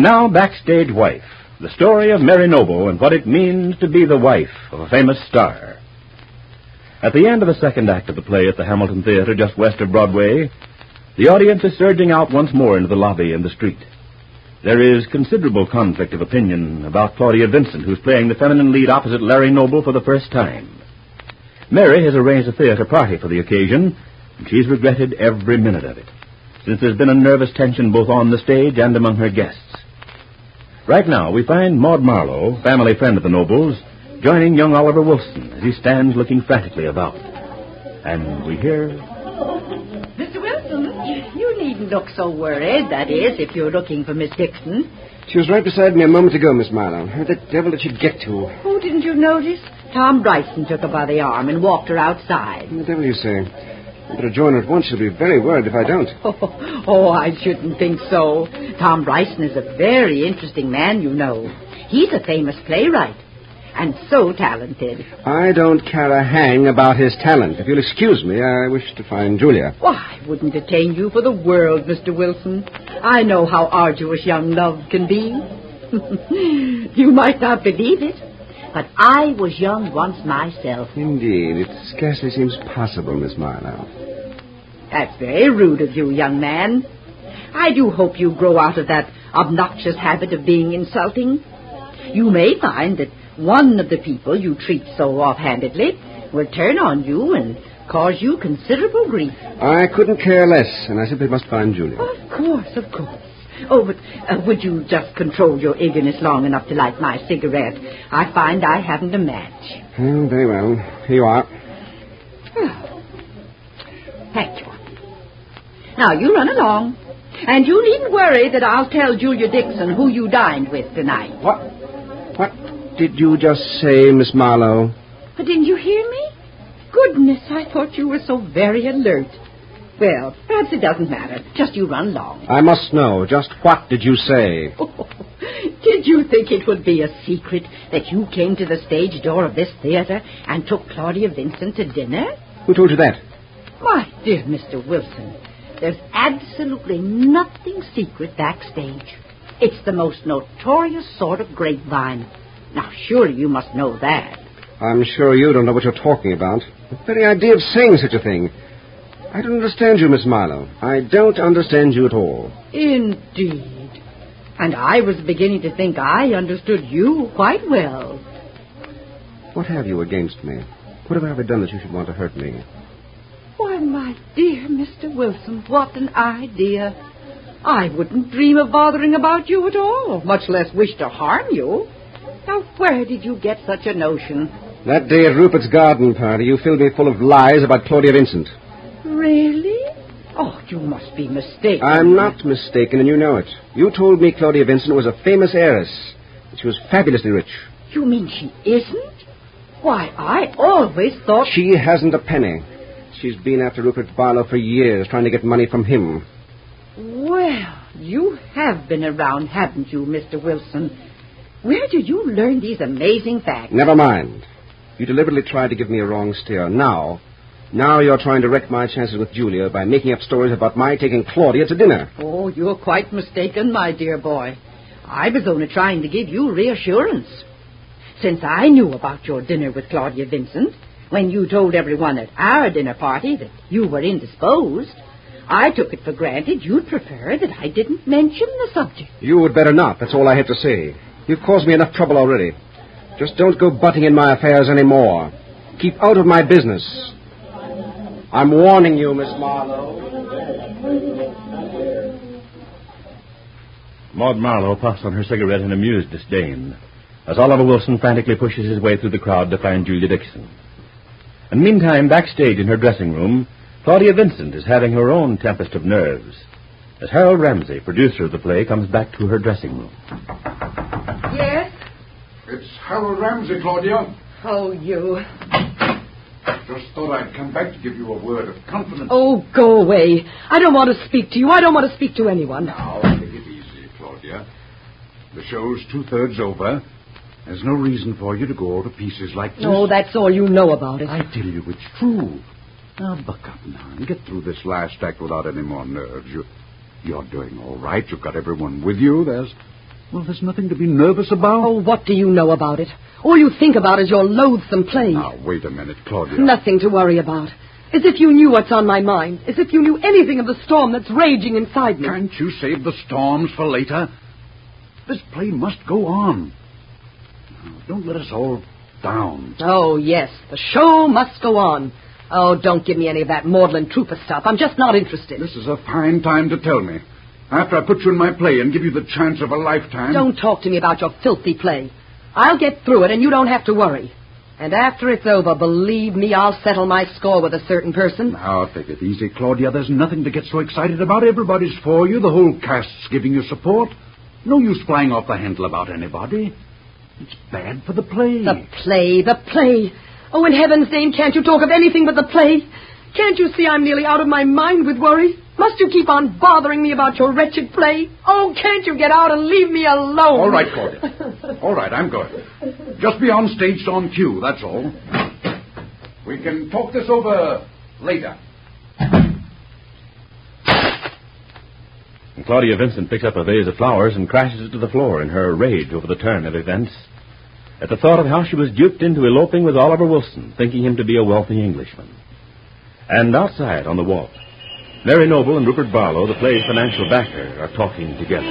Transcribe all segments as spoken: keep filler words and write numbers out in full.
now, Backstage Wife, the story of Mary Noble and what it means to be the wife of a famous star. At the end of the second act of the play at the Hamilton Theater just west of Broadway, the audience is surging out once more into the lobby and the street. There is considerable conflict of opinion about Claudia Vincent, who's playing the feminine lead opposite Larry Noble for the first time. Mary has arranged a theater party for the occasion, and she's regretted every minute of it, since there's been a nervous tension both on the stage and among her guests. Right now, we find Maud Marlowe, family friend of the Nobles, joining young Oliver Wilson as he stands looking frantically about. And we hear... Mister Wilson, you needn't look so worried, that is, if you're looking for Miss Dixon. She was right beside me a moment ago, Miss Marlowe. Where the devil did she get to? Oh, didn't you notice? Tom Bryson took her by the arm and walked her outside. What the devil are you saying? I better join her at once. She'll be very worried if I don't. Oh, oh, I shouldn't think so. Tom Bryson is a very interesting man, you know. He's a famous playwright. And so talented. I don't care a hang about his talent. If you'll excuse me, I wish to find Julia. Why, I wouldn't detain you for the world, Mister Wilson. I know how arduous young love can be. You might not believe it, but I was young once myself. Indeed. It scarcely seems possible, Miss Marlowe. That's very rude of you, young man. I do hope you grow out of that obnoxious habit of being insulting. You may find that one of the people you treat so offhandedly will turn on you and cause you considerable grief. I couldn't care less, and I simply must find Julia. Of course, of course. Oh, but uh, would you just control your eagerness long enough to light my cigarette? I find I haven't a match. Oh, very well. Here you are. Thank you. Now, you run along. And you needn't worry that I'll tell Julia Dixon who you dined with tonight. What? What did you just say, Miss Marlowe? But didn't you hear me? Goodness, I thought you were so very alert. Well, perhaps it doesn't matter. Just you run along. I must know. Just what did you say? Oh, did you think it would be a secret that you came to the stage door of this theater and took Claudia Vincent to dinner? Who told you that? My dear Mister Wilson, there's absolutely nothing secret backstage. It's the most notorious sort of grapevine. Now, surely you must know that. I'm sure you don't know what you're talking about. The very idea of saying such a thing. I don't understand you, Miss Marlowe. I don't understand you at all. Indeed. And I was beginning to think I understood you quite well. What have you against me? What have I ever done that you should want to hurt me? Why, my dear Mister Wilson, what an idea. I wouldn't dream of bothering about you at all, much less wish to harm you. Now, where did you get such a notion? That day at Rupert's garden party, you filled me full of lies about Claudia Vincent. Really? Oh, you must be mistaken. I'm not mistaken, and you know it. You told me Claudia Vincent was a famous heiress, that she was fabulously rich. You mean she isn't? Why, I always thought... She hasn't a penny. She's been after Rupert Barlow for years, trying to get money from him. Well, you have been around, haven't you, Mister Wilson? Where did you learn these amazing facts? Never mind. You deliberately tried to give me a wrong steer. Now, now you're trying to wreck my chances with Julia by making up stories about my taking Claudia to dinner. Oh, you're quite mistaken, my dear boy. I was only trying to give you reassurance. Since I knew about your dinner with Claudia Vincent, when you told everyone at our dinner party that you were indisposed, I took it for granted you'd prefer that I didn't mention the subject. You would better not. That's all I had to say. You've caused me enough trouble already. Just don't go butting in my affairs anymore. Keep out of my business. I'm warning you, Miss Marlowe. Maud Marlowe puffs on her cigarette in amused disdain as Oliver Wilson frantically pushes his way through the crowd to find Julia Dixon. And meantime, backstage in her dressing room, Claudia Vincent is having her own tempest of nerves as Harold Ramsey, producer of the play, comes back to her dressing room. Yes? It's Harold Ramsey, Claudia. Oh, you... Just thought I'd come back to give you a word of confidence. Oh, go away. I don't want to speak to you. I don't want to speak to anyone. Now, take it easy, Claudia. The show's two-thirds over. There's no reason for you to go to pieces like this. Oh, that's all you know about it. I tell you it's true. Now, buck up now and get through this last act without any more nerves. You, you're doing all right. You've got everyone with you. There's Well, there's nothing to be nervous about. Oh, what do you know about it? All you think about is your loathsome play. Now, wait a minute, Claudia. Nothing to worry about. As if you knew what's on my mind. As if you knew anything of the storm that's raging inside me. Can't you save the storms for later? This play must go on. Now, don't let us all down. Oh, yes, the show must go on. Oh, don't give me any of that maudlin trooper stuff. I'm just not interested. This is a fine time to tell me. After I put you in my play and give you the chance of a lifetime... Don't talk to me about your filthy play. I'll get through it and you don't have to worry. And after it's over, believe me, I'll settle my score with a certain person. Now, take it easy, Claudia. There's nothing to get so excited about. Everybody's for you. The whole cast's giving you support. No use flying off the handle about anybody. It's bad for the play. The play, the play. Oh, in heaven's name, can't you talk of anything but the play? Can't you see I'm nearly out of my mind with worry? Must you keep on bothering me about your wretched play? Oh, can't you get out and leave me alone? All right, Claudia. All right, I'm going. Just be on stage on cue, that's all. We can talk this over later. And Claudia Vincent picks up a vase of flowers and crashes it to the floor in her rage over the turn of events. At the thought of how she was duped into eloping with Oliver Wilson, thinking him to be a wealthy Englishman. And outside on the wall, Mary Noble and Rupert Barlow, the play's financial backer, are talking together.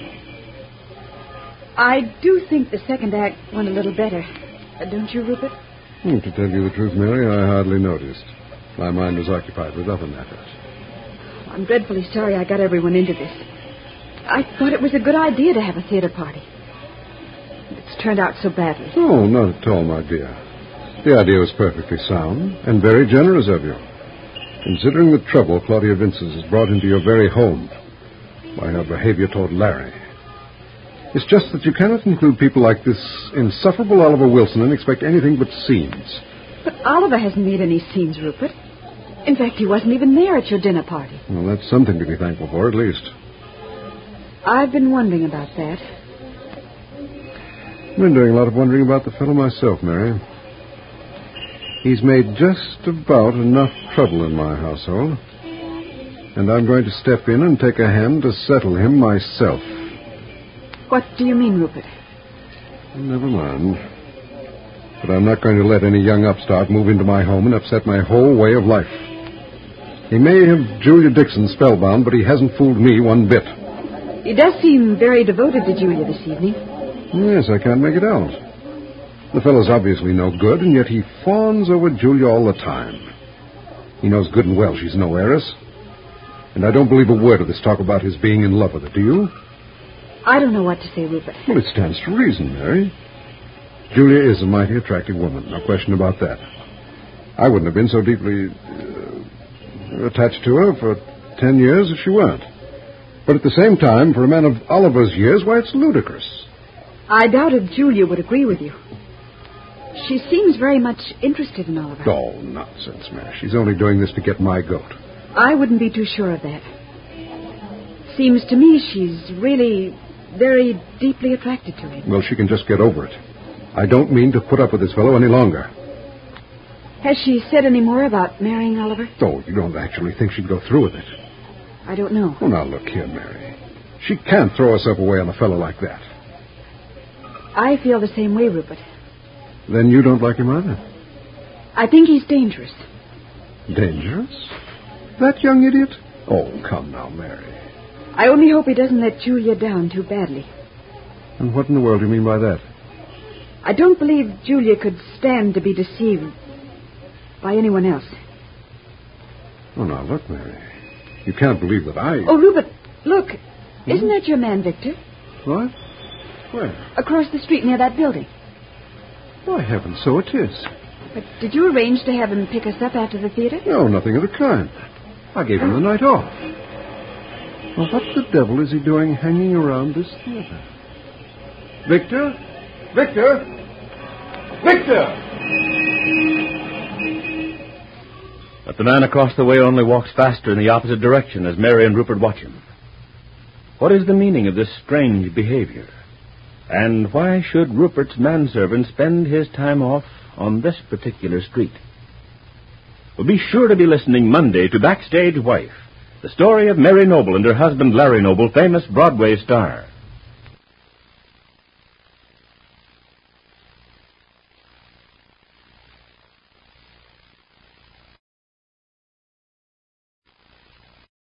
I do think the second act went a little better. Uh, don't you, Rupert? Hmm, to tell you the truth, Mary, I hardly noticed. My mind was occupied with other matters. I'm dreadfully sorry I got everyone into this. I thought it was a good idea to have a theater party. It's turned out so badly. Oh, not at all, my dear. The idea was perfectly sound and very generous of you. Considering the trouble Claudia Vincent has brought into your very home by her behavior toward Larry. It's just that you cannot include people like this insufferable Oliver Wilson and expect anything but scenes. But Oliver hasn't made any scenes, Rupert. In fact, he wasn't even there at your dinner party. Well, that's something to be thankful for, at least. I've been wondering about that. I've been doing a lot of wondering about the fellow myself, Mary. He's made just about enough trouble in my household. And I'm going to step in and take a hand to settle him myself. What do you mean, Rupert? Never mind. But I'm not going to let any young upstart move into my home and upset my whole way of life. He may have Julia Dixon spellbound, but he hasn't fooled me one bit. He does seem very devoted to Julia this evening. Yes, I can't make it out. The fellow's obviously no good, and yet he fawns over Julia all the time. He knows good and well she's no heiress. And I don't believe a word of this talk about his being in love with her, do you? I don't know what to say, Rupert. Well, it stands to reason, Mary. Julia is a mighty attractive woman, no question about that. I wouldn't have been so deeply uh, attached to her for ten years if she weren't. But at the same time, for a man of Oliver's years, why, it's ludicrous. I doubt if Julia would agree with you. She seems very much interested in Oliver. Oh, nonsense, Mary. She's only doing this to get my goat. I wouldn't be too sure of that. Seems to me she's really very deeply attracted to him. Well, she can just get over it. I don't mean to put up with this fellow any longer. Has she said any more about marrying Oliver? Oh, you don't actually think she'd go through with it? I don't know. Oh, now, look here, Mary. She can't throw herself away on a fellow like that. I feel the same way, Rupert. Then you don't like him either? I think he's dangerous. Dangerous? That young idiot? Oh, come now, Mary. I only hope he doesn't let Julia down too badly. And what in the world do you mean by that? I don't believe Julia could stand to be deceived by anyone else. Oh, now, look, Mary. You can't believe that I... Oh, Rupert, look. Hmm? Isn't that your man, Victor? What? Where? Across the street near that building. Why, heavens, so it is. But did you arrange to have him pick us up after the theater? No, nothing of the kind. I gave him the night off. Well, what the devil is he doing hanging around this theater? Victor? Victor? Victor! But the man across the way only walks faster in the opposite direction as Mary and Rupert watch him. What is the meaning of this strange behavior? And why should Rupert's manservant spend his time off on this particular street? Well, be sure to be listening Monday to Backstage Wife, the story of Mary Noble and her husband Larry Noble, famous Broadway star.